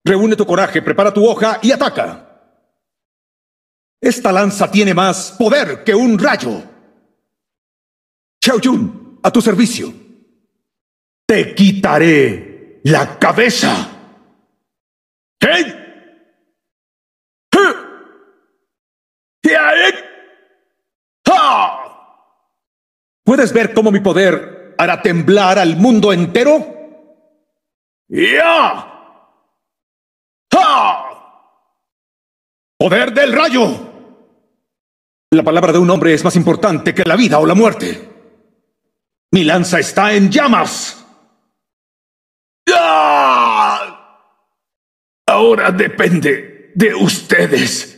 Reúne tu coraje, prepara tu hoja y ataca. Esta lanza tiene más poder que un rayo. Xiaojun, a tu servicio. Te quitaré la cabeza. ¿Qué? ¿Puedes ver cómo mi poder hará temblar al mundo entero? ¡Ya! ¡Poder del rayo! La palabra de un hombre es más importante que la vida o la muerte. Mi lanza está en llamas. ¡Ah! Ahora depende de ustedes.